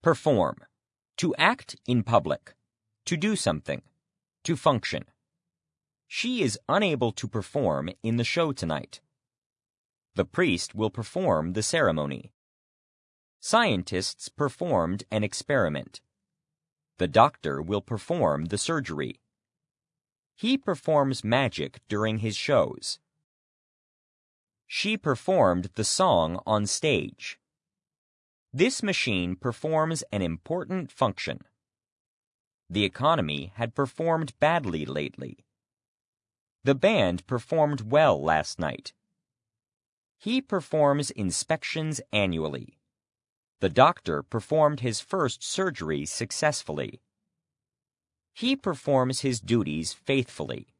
Perform. To act in public. To do something. To function. She is unable to perform in the show tonight. The priest will perform the ceremony. Scientists performed an experiment. The doctor will perform the surgery. He performs magic during his shows. She performed the song on stage. This machine performs an important function. The economy had performed badly lately. The band performed well last night. He performs inspections annually. The doctor performed his first surgery successfully. He performs his duties faithfully.